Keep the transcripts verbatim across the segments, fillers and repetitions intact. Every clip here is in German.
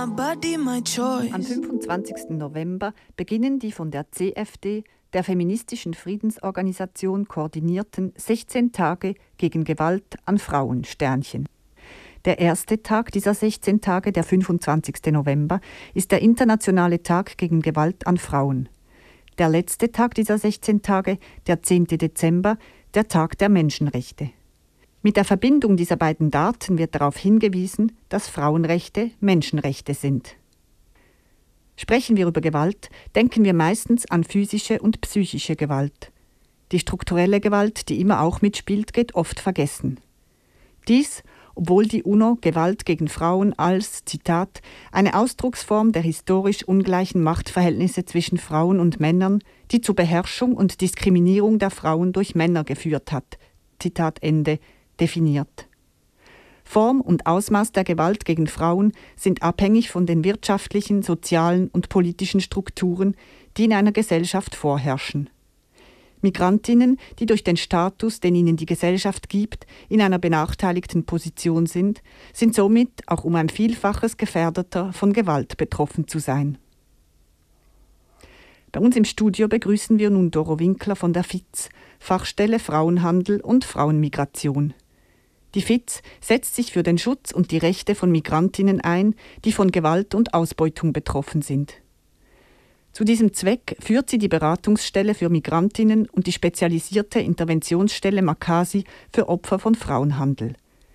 my body, my choice. Am fünfundzwanzigsten November beginnen die von der C F D, der feministischen Friedensorganisation, koordinierten sechzehn Tage gegen Gewalt an Frauen, Sternchen. Der erste Tag dieser sechzehn Tage, der fünfundzwanzigsten November, ist der internationale Tag gegen Gewalt an Frauen. Der letzte Tag dieser sechzehn Tage, der zehnten Dezember, der Tag der Menschenrechte. Mit der Verbindung dieser beiden Daten wird darauf hingewiesen, dass Frauenrechte Menschenrechte sind. Sprechen wir über Gewalt, denken wir meistens an physische und psychische Gewalt. Die strukturelle Gewalt, die immer auch mitspielt, geht oft vergessen. Dies, obwohl die UNO Gewalt gegen Frauen als, Zitat, eine Ausdrucksform der historisch ungleichen Machtverhältnisse zwischen Frauen und Männern, die zur Beherrschung und Diskriminierung der Frauen durch Männer geführt hat, Zitat Ende, definiert. Form und Ausmaß der Gewalt gegen Frauen sind abhängig von den wirtschaftlichen, sozialen und politischen Strukturen, die in einer Gesellschaft vorherrschen. Migrantinnen, die durch den Status, den ihnen die Gesellschaft gibt, in einer benachteiligten Position sind, sind somit auch um ein Vielfaches gefährdeter, von Gewalt betroffen zu sein. Bei uns im Studio begrüßen wir nun Doro Winkler von der F I Z, Fachstelle Frauenhandel und Frauenmigration. Die F I Z setzt sich für den Schutz und die Rechte von Migrantinnen ein, die von Gewalt und Ausbeutung betroffen sind. Zu diesem Zweck führt sie die Beratungsstelle für Migrantinnen und die spezialisierte Interventionsstelle Makasi für Opfer von Frauenhandel.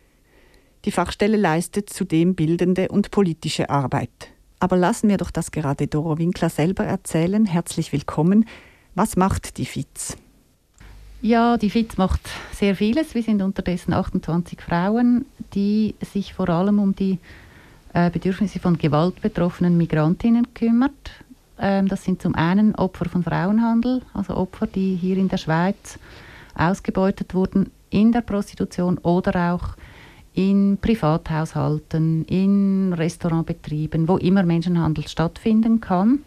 Die Fachstelle leistet zudem bildende und politische Arbeit. Aber lassen wir doch das gerade Doro Winkler selber erzählen. Herzlich willkommen. Was macht die F I Z? Ja, die F I Z macht sehr vieles. Wir sind unterdessen achtundzwanzig Frauen, die sich vor allem um die äh, Bedürfnisse von gewaltbetroffenen Migrantinnen kümmert. Ähm, das sind zum einen Opfer von Frauenhandel, also Opfer, die hier in der Schweiz ausgebeutet wurden in der Prostitution oder auch in Privathaushalten, in Restaurantbetrieben, wo immer Menschenhandel stattfinden kann.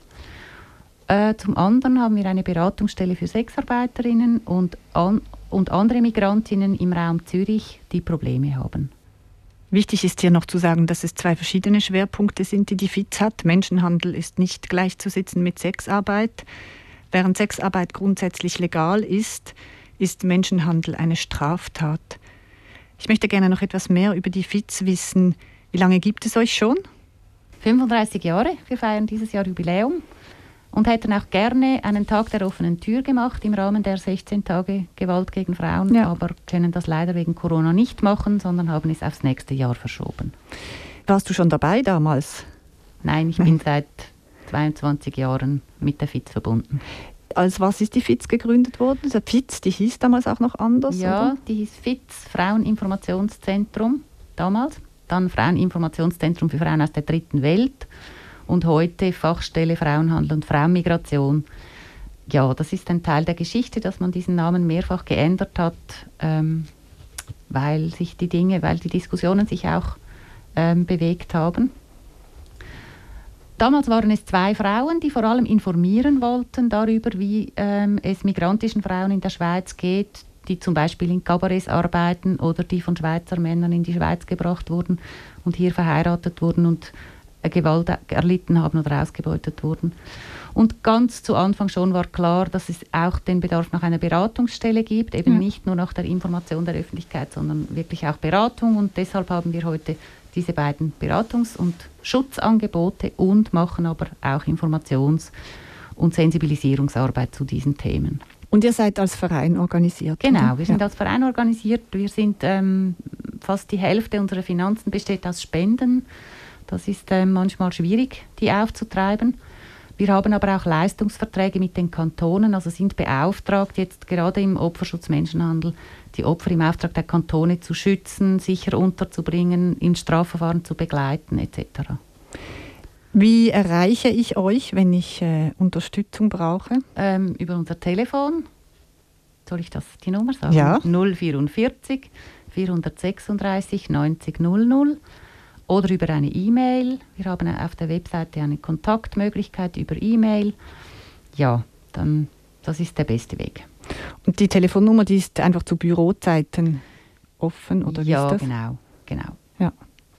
Äh, zum anderen haben wir eine Beratungsstelle für Sexarbeiterinnen und, an, und andere Migrantinnen im Raum Zürich, die Probleme haben. Wichtig ist hier noch zu sagen, dass es zwei verschiedene Schwerpunkte sind, die die F I Z hat. Menschenhandel ist nicht gleichzusetzen mit Sexarbeit. Während Sexarbeit grundsätzlich legal ist, ist Menschenhandel eine Straftat. Ich möchte gerne noch etwas mehr über die F I Z wissen. Wie lange gibt es euch schon? fünfunddreißig Jahre. Wir feiern dieses Jahr Jubiläum und hätten auch gerne einen Tag der offenen Tür gemacht im Rahmen der sechzehn Tage Gewalt gegen Frauen, ja. Aber können das leider wegen Corona nicht machen, sondern haben es aufs nächste Jahr verschoben. Warst du schon dabei damals? Nein, ich bin seit zweiundzwanzig Jahren mit der F I Z verbunden. Als was ist die F I Z gegründet worden? Die F I Z, die hieß damals auch noch anders? Ja, oder? Die hieß F I Z, Fraueninformationszentrum damals. Dann Fraueninformationszentrum für Frauen aus der dritten Welt. Und heute Fachstelle Frauenhandel und Frauenmigration. Ja, das ist ein Teil der Geschichte, dass man diesen Namen mehrfach geändert hat, ähm, weil sich die Dinge, weil die Diskussionen sich auch ähm, bewegt haben. Damals waren es zwei Frauen, die vor allem informieren wollten darüber, wie ähm, es migrantischen Frauen in der Schweiz geht, die zum Beispiel in Kabarets arbeiten oder die von Schweizer Männern in die Schweiz gebracht wurden und hier verheiratet wurden und Gewalt erlitten haben oder ausgebeutet wurden. Und ganz zu Anfang schon war klar, dass es auch den Bedarf nach einer Beratungsstelle gibt, eben ja. Nicht nur nach der Information der Öffentlichkeit, sondern wirklich auch Beratung. Und deshalb haben wir heute diese beiden Beratungs- und Schutzangebote und machen aber auch Informations- und Sensibilisierungsarbeit zu diesen Themen. Und ihr seid als Verein organisiert? Genau, oder? wir sind ja. als Verein organisiert. Wir sind ähm, fast die Hälfte unserer Finanzen besteht aus Spenden. Das ist äh, manchmal schwierig, die aufzutreiben. Wir haben aber auch Leistungsverträge mit den Kantonen, also sind beauftragt, jetzt gerade im Opferschutz Menschenhandel, die Opfer im Auftrag der Kantone zu schützen, sicher unterzubringen, im Strafverfahren zu begleiten et cetera. Wie erreiche ich euch, wenn ich äh, Unterstützung brauche? Ähm, über unser Telefon. Soll ich das die Nummer sagen? Ja. null vierundvierzig vierhundertsechsunddreißig neunzig null null. Oder über eine E-Mail. Wir haben auf der Webseite eine Kontaktmöglichkeit über E-Mail. Ja, dann, das ist der beste Weg. Und die Telefonnummer, die ist einfach zu Bürozeiten offen, oder wie ja, ist das? genau, genau. Ja.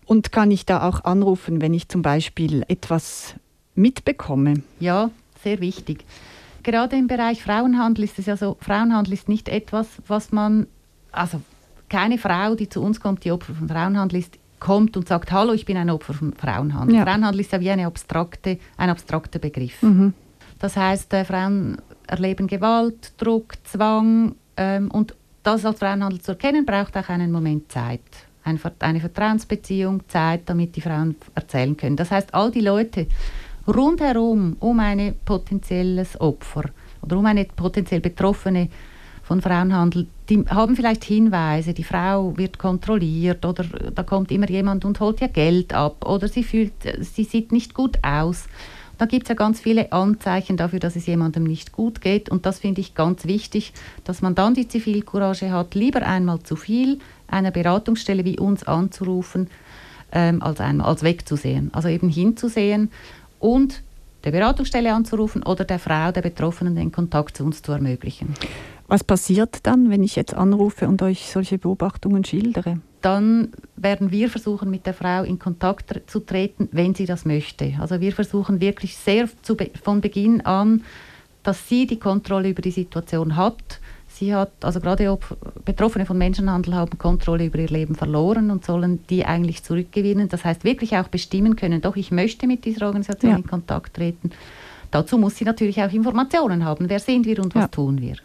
Und kann ich da auch anrufen, wenn ich zum Beispiel etwas mitbekomme? Ja, sehr wichtig. Gerade im Bereich Frauenhandel ist es ja so, Frauenhandel ist nicht etwas, was man, also keine Frau, die zu uns kommt, die Opfer von Frauenhandel ist, kommt und sagt, hallo, ich bin ein Opfer von Frauenhandel. Ja. Frauenhandel ist ja wie eine abstrakte, ein abstrakter Begriff. Mhm. Das heisst, äh, Frauen erleben Gewalt, Druck, Zwang ähm, und das als Frauenhandel zu erkennen, braucht auch einen Moment Zeit. Eine, eine Vertrauensbeziehung, Zeit, damit die Frauen erzählen können. Das heißt, all die Leute rundherum um ein potenzielles Opfer oder um eine potenziell Betroffene von Frauenhandel, die haben vielleicht Hinweise, die Frau wird kontrolliert oder da kommt immer jemand und holt ihr Geld ab oder sie fühlt, sie sieht nicht gut aus. Da gibt es ja ganz viele Anzeichen dafür, dass es jemandem nicht gut geht und das finde ich ganz wichtig, dass man dann die Zivilcourage hat, lieber einmal zu viel einer Beratungsstelle wie uns anzurufen, ähm, als, einmal, als wegzusehen. Also eben hinzusehen und der Beratungsstelle anzurufen oder der Frau, der Betroffenen, den Kontakt zu uns zu ermöglichen. Was passiert dann, wenn ich jetzt anrufe und euch solche Beobachtungen schildere? Dann werden wir versuchen, mit der Frau in Kontakt zu treten, wenn sie das möchte. Also wir versuchen wirklich sehr zu be- von Beginn an, dass sie die Kontrolle über die Situation hat. Sie hat, also gerade ob Betroffene von Menschenhandel haben Kontrolle über ihr Leben verloren und sollen die eigentlich zurückgewinnen. Das heißt, wirklich auch bestimmen können, doch ich möchte mit dieser Organisation ja. in Kontakt treten. Dazu muss sie natürlich auch Informationen haben. Wer sind wir und was ja. tun wir?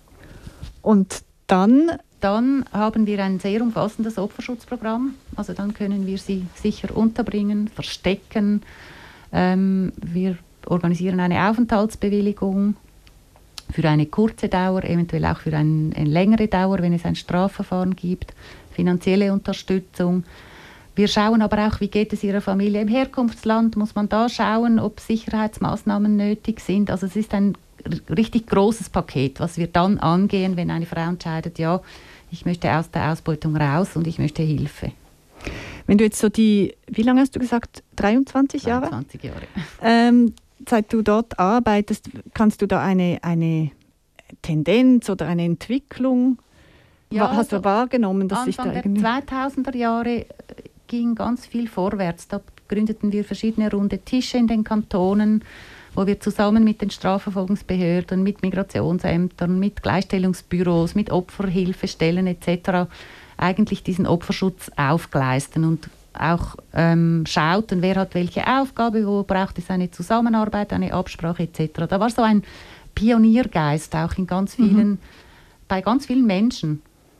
Und dann? Dann haben wir ein sehr umfassendes Opferschutzprogramm. Also dann können wir sie sicher unterbringen, verstecken. Ähm, wir organisieren eine Aufenthaltsbewilligung für eine kurze Dauer, eventuell auch für ein, eine längere Dauer, wenn es ein Strafverfahren gibt, finanzielle Unterstützung. Wir schauen aber auch, wie geht es ihrer Familie im Herkunftsland, muss man da schauen, ob Sicherheitsmaßnahmen nötig sind. Also es ist ein richtig großes Paket, was wir dann angehen, wenn eine Frau entscheidet, ja, ich möchte aus der Ausbeutung raus und ich möchte Hilfe. Wenn du jetzt so die, wie lange hast du gesagt, dreiundzwanzig Jahre? dreiundzwanzig Jahre. Ähm, seit du dort arbeitest, kannst du da eine, eine Tendenz oder eine Entwicklung, ja, hast du also wahrgenommen, dass sich da irgendwie... Anfang der zweitausender Jahre ging ganz viel vorwärts. Da gründeten wir verschiedene runde Tische in den Kantonen, wo wir zusammen mit den Strafverfolgungsbehörden, mit Migrationsämtern, mit Gleichstellungsbüros, mit Opferhilfestellen et cetera eigentlich diesen Opferschutz aufgleisten und auch ähm, schauten, wer hat welche Aufgabe, wo braucht es eine Zusammenarbeit, eine Absprache et cetera. Da war so ein Pioniergeist auch in ganz vielen, mhm. bei ganz vielen Menschen.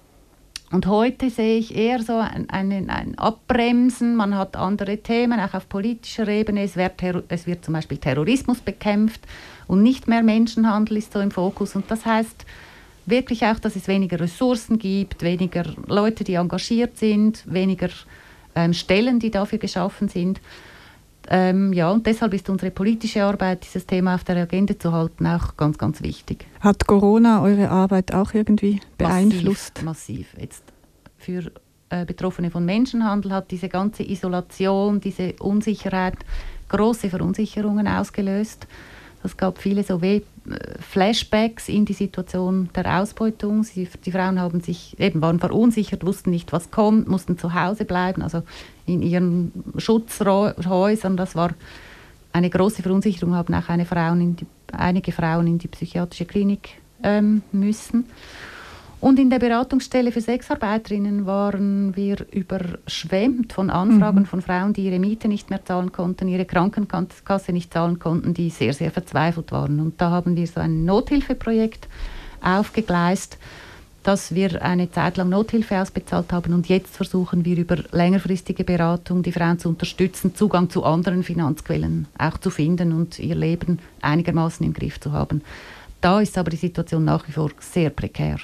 Und heute sehe ich eher so ein, ein, ein Abbremsen, man hat andere Themen, auch auf politischer Ebene. Es wird, es wird zum Beispiel Terrorismus bekämpft und nicht mehr Menschenhandel ist so im Fokus. Und das heißt wirklich auch, dass es weniger Ressourcen gibt, weniger Leute, die engagiert sind, weniger ähm, Stellen, die dafür geschaffen sind. Ähm, ja, und deshalb ist unsere politische Arbeit, dieses Thema auf der Agenda zu halten, auch ganz, ganz wichtig. Hat Corona eure Arbeit auch irgendwie beeinflusst? Massiv. massiv. Jetzt für äh, Betroffene von Menschenhandel hat diese ganze Isolation, diese Unsicherheit große Verunsicherungen ausgelöst. Es gab viele so We- Flashbacks in die Situation der Ausbeutung. Sie, die Frauen haben sich, eben waren verunsichert, wussten nicht, was kommt, mussten zu Hause bleiben, also in ihren Schutzhäusern. Das war eine große Verunsicherung, haben auch eine Frauen in die, einige Frauen in die psychiatrische Klinik ähm, müssen. Und in der Beratungsstelle für Sexarbeiterinnen waren wir überschwemmt von Anfragen mhm. von Frauen, die ihre Miete nicht mehr zahlen konnten, ihre Krankenkasse nicht zahlen konnten, die sehr, sehr verzweifelt waren. Und da haben wir so ein Nothilfeprojekt aufgegleist, dass wir eine Zeit lang Nothilfe ausbezahlt haben und jetzt versuchen wir über längerfristige Beratung die Frauen zu unterstützen, Zugang zu anderen Finanzquellen auch zu finden und ihr Leben einigermaßen im Griff zu haben. Da ist aber die Situation nach wie vor sehr prekär.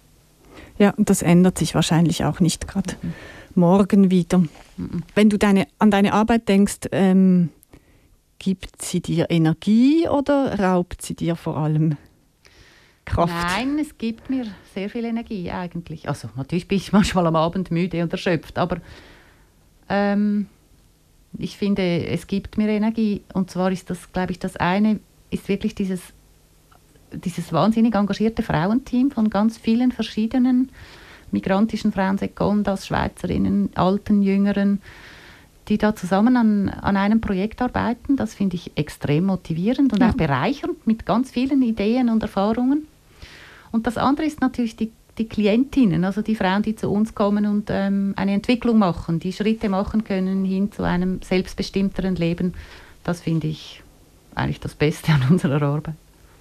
Ja, und das ändert sich wahrscheinlich auch nicht gerade mhm. morgen wieder. Mhm. Wenn du deine, an deine Arbeit denkst, ähm, gibt sie dir Energie oder raubt sie dir vor allem Kraft? Nein, es gibt mir sehr viel Energie eigentlich. Also natürlich bin ich manchmal am Abend müde und erschöpft, aber ähm, ich finde, es gibt mir Energie. Und zwar ist das, glaube ich, das eine ist wirklich dieses dieses wahnsinnig engagierte Frauenteam von ganz vielen verschiedenen migrantischen Frauen, Secondas, Schweizerinnen, Alten, Jüngeren, die da zusammen an, an einem Projekt arbeiten. Das finde ich extrem motivierend und ja. auch bereichernd mit ganz vielen Ideen und Erfahrungen. Und das andere ist natürlich die, die Klientinnen, also die Frauen, die zu uns kommen und ähm, eine Entwicklung machen, die Schritte machen können hin zu einem selbstbestimmteren Leben. Das finde ich eigentlich das Beste an unserer Arbeit.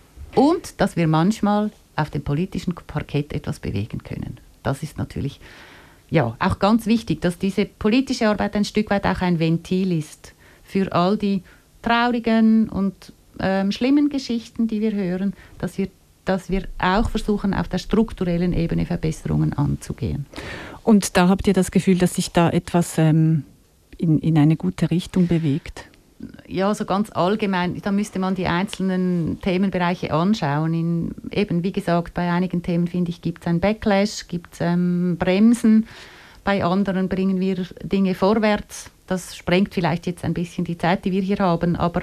Und dass wir manchmal auf dem politischen Parkett etwas bewegen können. Das ist natürlich ja, auch ganz wichtig, dass diese politische Arbeit ein Stück weit auch ein Ventil ist für all die traurigen und ähm, schlimmen Geschichten, die wir hören, dass wir, dass wir auch versuchen, auf der strukturellen Ebene Verbesserungen anzugehen. Und da habt ihr das Gefühl, dass sich da etwas ähm, in, in eine gute Richtung bewegt? Ja, so ganz allgemein, da müsste man die einzelnen Themenbereiche anschauen. In, eben, wie gesagt, bei einigen Themen, finde ich, gibt es einen Backlash, gibt es ähm, Bremsen. Bei anderen bringen wir Dinge vorwärts. Das sprengt vielleicht jetzt ein bisschen die Zeit, die wir hier haben, aber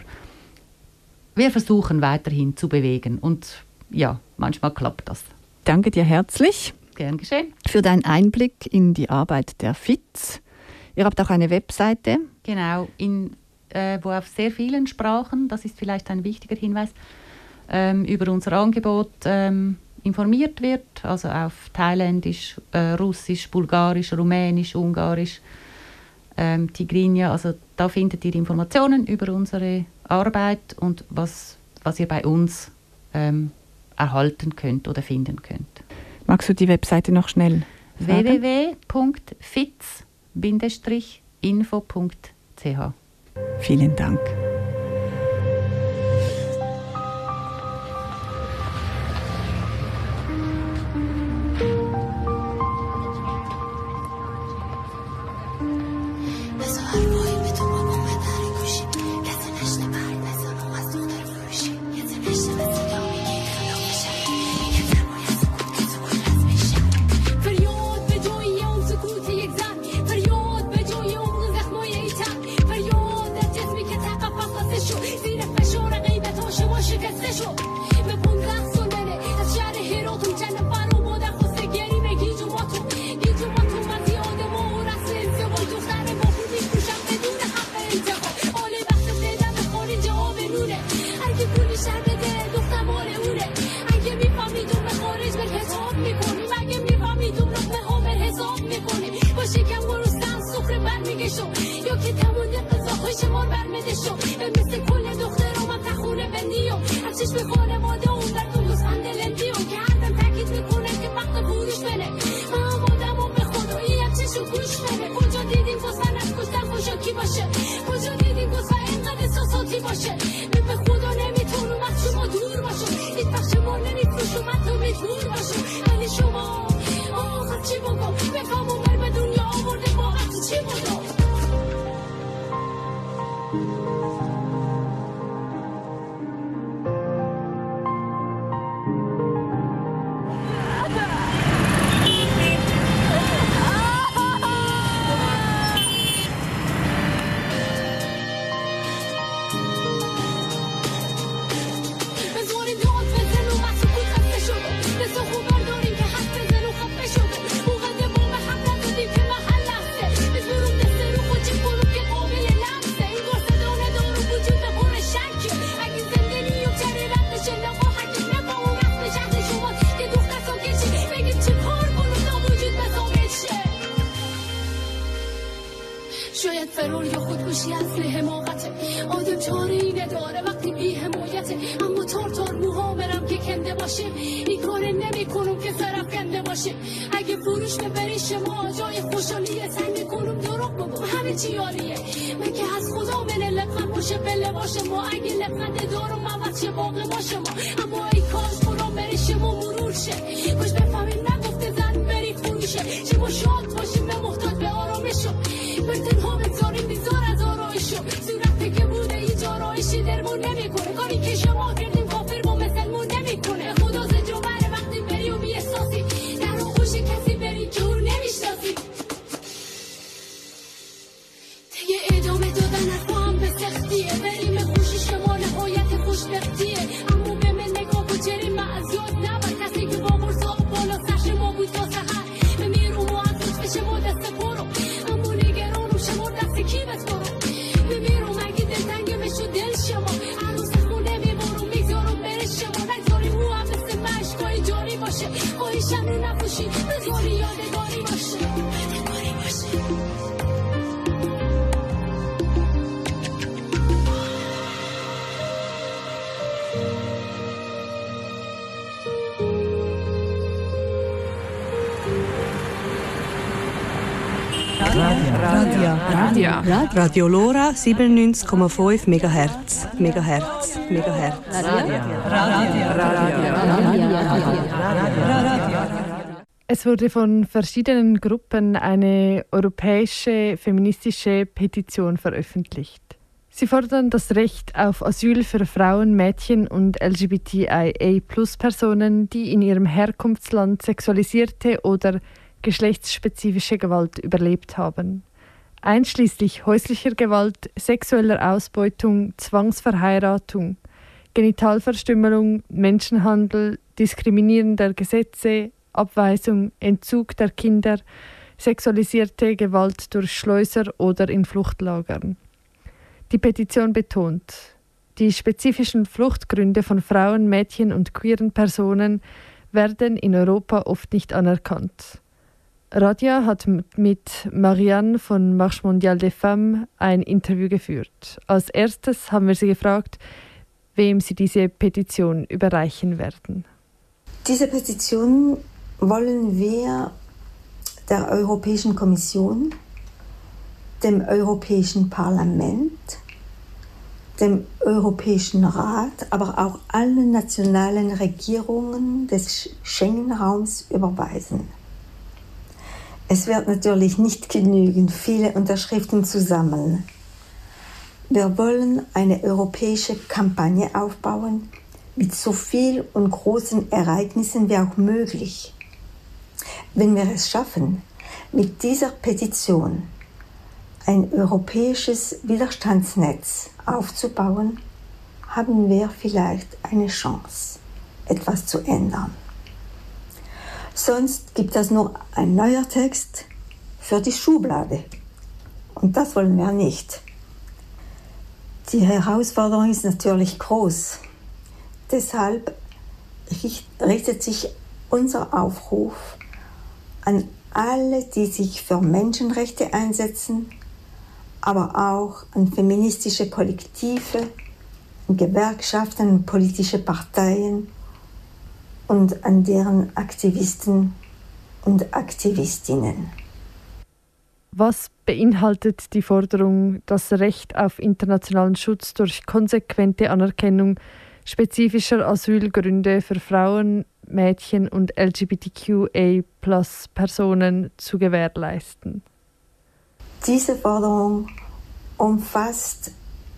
wir versuchen weiterhin zu bewegen. Und ja, manchmal klappt das. Danke dir herzlich. Gern geschehen. Für deinen Einblick in die Arbeit der F I Z. Ihr habt auch eine Webseite. Genau, in Äh, wo auf sehr vielen Sprachen, das ist vielleicht ein wichtiger Hinweis, ähm, über unser Angebot ähm, informiert wird, also auf Thailändisch, äh, Russisch, Bulgarisch, Rumänisch, Ungarisch, ähm, Tigrinya, also da findet ihr Informationen über unsere Arbeit und was, was ihr bei uns ähm, erhalten könnt oder finden könnt. Magst du die Webseite noch schnell sagen? w w w punkt fitz Bindestrich info punkt c h. Vielen Dank. Keep it going. Radio. Radio. Radio Lora siebenundneunzig Komma fünf Megahertz. Megahertz. Megahertz. Radio. Radio. Radio. Es wurde von verschiedenen Gruppen eine europäische feministische Petition veröffentlicht. Sie fordern das Recht auf Asyl für Frauen, Mädchen und L G B T I A Plus Personen, die in ihrem Herkunftsland sexualisierte oder geschlechtsspezifische Gewalt überlebt haben. Einschließlich häuslicher Gewalt, sexueller Ausbeutung, Zwangsverheiratung, Genitalverstümmelung, Menschenhandel, diskriminierender Gesetze, Abweisung, Entzug der Kinder, sexualisierte Gewalt durch Schleuser oder in Fluchtlagern. Die Petition betont, die spezifischen Fluchtgründe von Frauen, Mädchen und queeren Personen werden in Europa oft nicht anerkannt. Radia hat mit Marianne von Marche Mondiale des Femmes ein Interview geführt. Als erstes haben wir sie gefragt, wem sie diese Petition überreichen werden. Diese Petition wollen wir der Europäischen Kommission, dem Europäischen Parlament, dem Europäischen Rat, aber auch allen nationalen Regierungen des Schengen-Raums überweisen. Es wird natürlich nicht genügen, viele Unterschriften zu sammeln. Wir wollen eine europäische Kampagne aufbauen, mit so viel und großen Ereignissen wie auch möglich. Wenn wir es schaffen, mit dieser Petition ein europäisches Widerstandsnetz aufzubauen, haben wir vielleicht eine Chance, etwas zu ändern. Sonst gibt es nur ein neuer Text für die Schublade. Und das wollen wir nicht. Die Herausforderung ist natürlich groß. Deshalb richtet sich unser Aufruf an alle, die sich für Menschenrechte einsetzen, aber auch an feministische Kollektive, Gewerkschaften und politische Parteien und an deren Aktivisten und Aktivistinnen. Was beinhaltet die Forderung, das Recht auf internationalen Schutz durch konsequente Anerkennung spezifischer Asylgründe für Frauen, Mädchen und L G B T Q A Plus Personen zu gewährleisten? Diese Forderung umfasst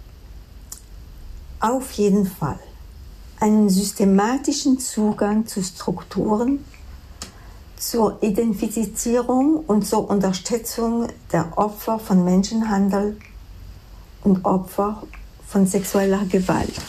auf jeden Fall einen systematischen Zugang zu Strukturen, zur Identifizierung und zur Unterstützung der Opfer von Menschenhandel und Opfer von sexueller Gewalt.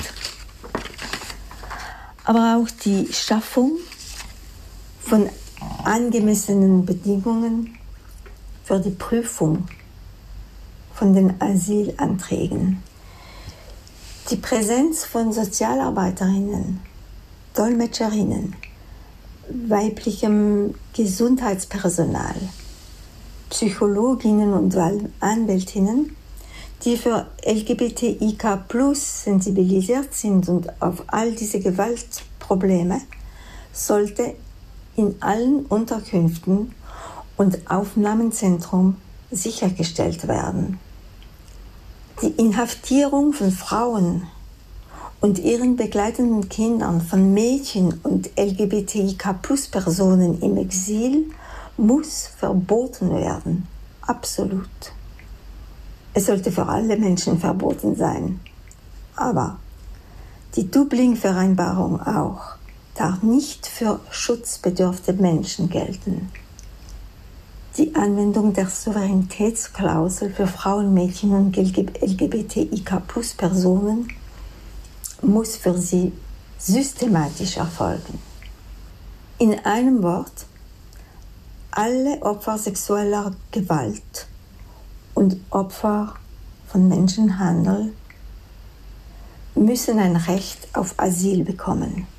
Aber auch die Schaffung von angemessenen Bedingungen für die Prüfung von den Asylanträgen. Die Präsenz von Sozialarbeiterinnen, Dolmetscherinnen, weiblichem Gesundheitspersonal, Psychologinnen und Anwältinnen, die für L G B T I K plus sensibilisiert sind und auf all diese Gewaltprobleme, sollte in allen Unterkünften und Aufnahmezentren sichergestellt werden. Die Inhaftierung von Frauen und ihren begleitenden Kindern, von Mädchen und L G B T I K plus Personen im Exil muss verboten werden. Absolut. Es sollte für alle Menschen verboten sein. Aber die Dublin-Vereinbarung auch darf nicht für schutzbedürftige Menschen gelten. Die Anwendung der Souveränitätsklausel für Frauen, Mädchen und L G B T I K plus Personen muss für sie systematisch erfolgen. In einem Wort, alle Opfer sexueller Gewalt und Opfer von Menschenhandel müssen ein Recht auf Asyl bekommen.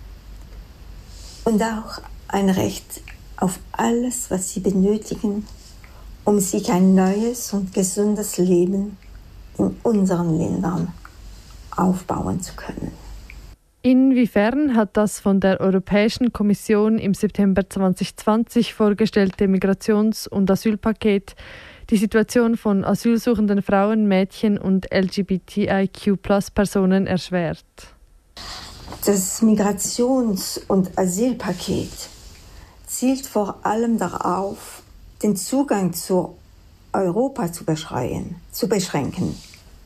Und auch ein Recht auf alles, was sie benötigen, um sich ein neues und gesundes Leben in unseren Ländern aufbauen zu können. Inwiefern hat das von der Europäischen Kommission im September zwanzig zwanzig vorgestellte Migrations- und Asylpaket die Situation von asylsuchenden Frauen, Mädchen und L G B T I Q Plus Personen erschwert. Das Migrations- und Asylpaket zielt vor allem darauf, den Zugang zu Europa zu beschreien, zu beschränken.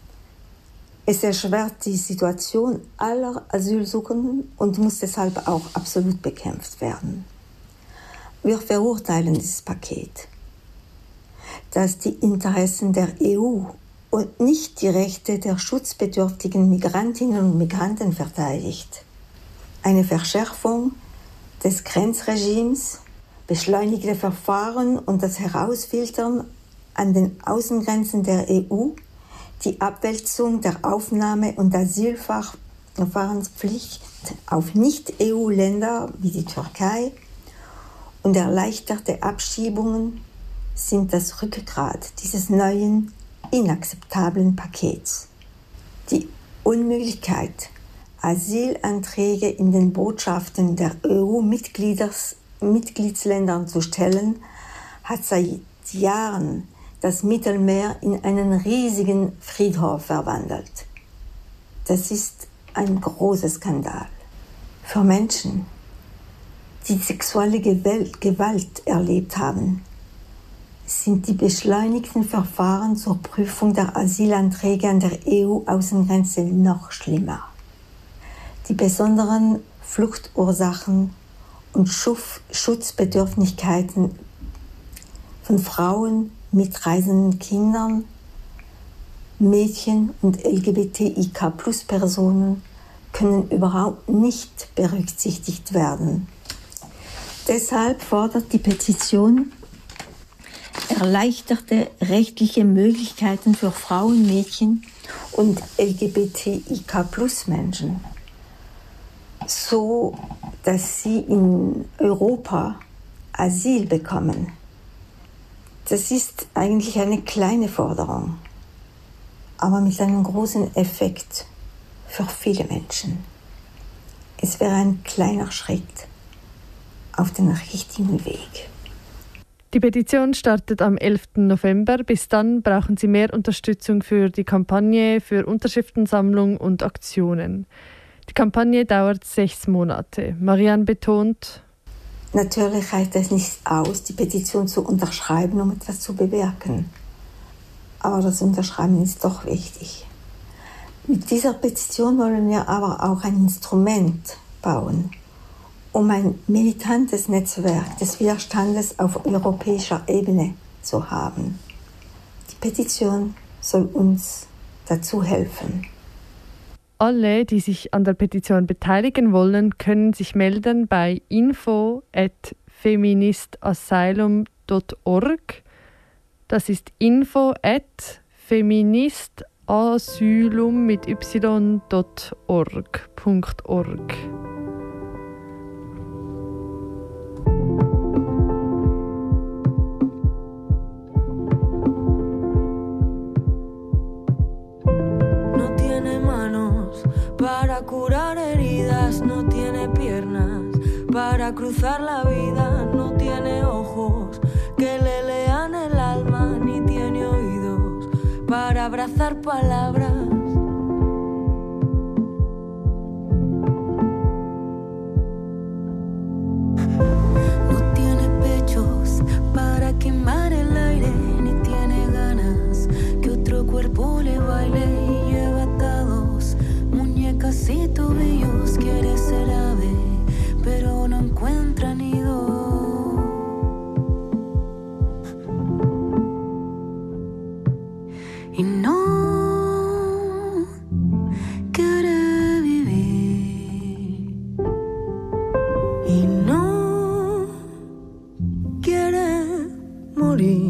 Es erschwert die Situation aller Asylsuchenden und muss deshalb auch absolut bekämpft werden. Wir verurteilen dieses Paket, das die Interessen der E U und nicht die Rechte der schutzbedürftigen Migrantinnen und Migranten verteidigt. Eine Verschärfung des Grenzregimes, beschleunigte Verfahren und das Herausfiltern an den Außengrenzen der E U, die Abwälzung der Aufnahme- und Asylverfahrenspflicht auf Nicht-E U-Länder wie die Türkei und erleichterte Abschiebungen sind das Rückgrat dieses neuen, inakzeptablen Pakets. Die Unmöglichkeit, Asylanträge in den Botschaften der E U-Mitgliedsländern zu stellen, hat seit Jahren das Mittelmeer in einen riesigen Friedhof verwandelt. Das ist ein großer Skandal. Für Menschen, die sexuelle Gewalt erlebt haben, sind die beschleunigten Verfahren zur Prüfung der Asylanträge an der E U-Außengrenze noch schlimmer. Die besonderen Fluchtursachen und Schutzbedürftigkeiten von Frauen, mitreisenden Kindern, Mädchen und L G B T I K Plus Personen können überhaupt nicht berücksichtigt werden. Deshalb fordert die Petition erleichterte rechtliche Möglichkeiten für Frauen, Mädchen und L G B T I K Plus Menschen, so dass sie in Europa Asyl bekommen. Das ist eigentlich eine kleine Forderung, aber mit einem großen Effekt für viele Menschen. Es wäre ein kleiner Schritt auf den richtigen Weg. Die Petition startet am elften November. Bis dann brauchen Sie mehr Unterstützung für die Kampagne, für Unterschriftensammlung und Aktionen. Die Kampagne dauert sechs Monate. Marianne betont: Natürlich reicht es nicht aus, die Petition zu unterschreiben, um etwas zu bewirken. Aber das Unterschreiben ist doch wichtig. Mit dieser Petition wollen wir aber auch ein Instrument bauen, um ein militantes Netzwerk des Widerstandes auf europäischer Ebene zu haben. Die Petition soll uns dazu helfen. Alle, die sich an der Petition beteiligen wollen, können sich melden bei info at feministasylum punkt org. Das ist info at feministasylum mit y punkt org. Para curar heridas, no tiene piernas. Para cruzar la vida, no tiene ojos que le lean el alma, ni tiene oídos para abrazar palabras. No tiene pechos para quemar el aire, ni tiene ganas que otro cuerpo le baile, y lleva atados muñecas y tobillos. Quiere ser ave, pero no encuentra nido. Y no quiere vivir. Y no quiere morir.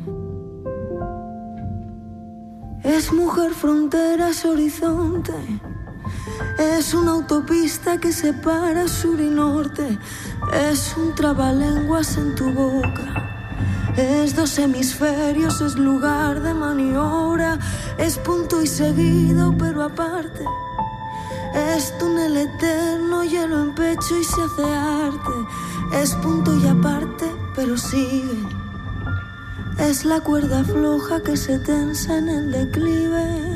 Es mujer, fronteras, horizonte. Es una autopista que separa sur y norte. Es un trabalenguas en tu boca. Es dos hemisferios, es lugar de maniobra. Es punto y seguido, pero aparte. Es túnel eterno, hielo en pecho y se hace arte. Es punto y aparte, pero sigue. es la cuerda floja que se tensa en el declive.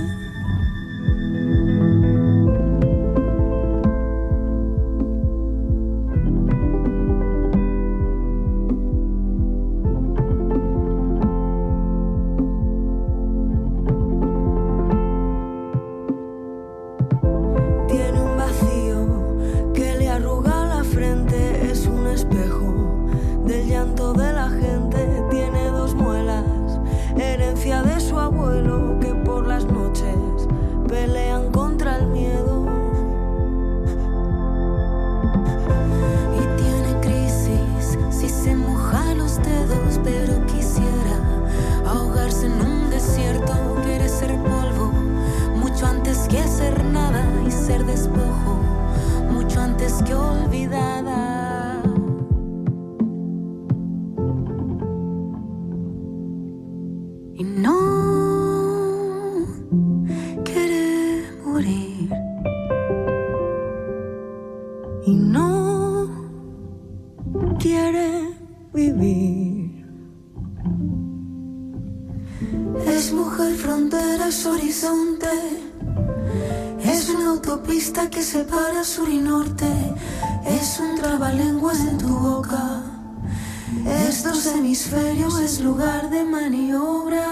Que separa sur y norte, es un trabalenguas en tu boca, estos hemisferios es lugar de maniobra.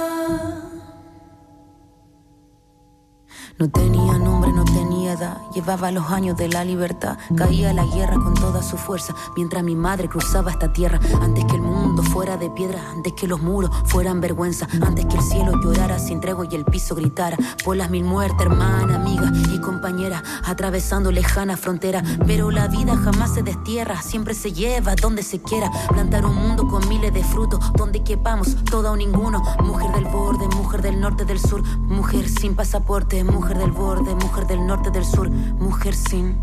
No tenía nombre, no tenía edad, llevaba los años de la libertad. Caía la guerra con toda su fuerza, mientras mi madre cruzaba esta tierra. Antes que el mundo fuera de piedra, antes que los muros fueran vergüenza, antes que el cielo llorara sin tregua y el piso gritara por las mil muertes, hermana, amiga y compañera, atravesando lejana frontera. Pero la vida jamás se destierra, siempre se lleva donde se quiera. Plantar un mundo con miles de frutos, donde quepamos todo o ninguno. Mujer del borde, mujer del norte, del sur, mujer sin pasaporte, mujer Mujer del borde, mujer del norte, del sur, mujer sin.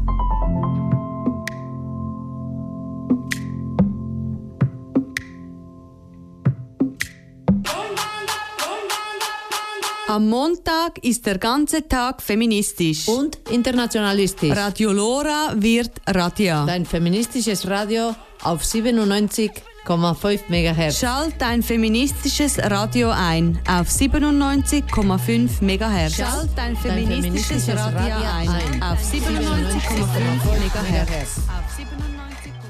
Am Montag ist der ganze Tag feministisch. Und internationalistisch. Radio Lora wird Radio. Dein feministisches Radio auf siebenundneunzig Komma fünf Megahertz. Schalt dein feministisches Radio ein auf siebenundneunzig Komma fünf Megahertz. Schalt dein feministisches Radio ein auf siebenundneunzig Komma fünf Megahertz.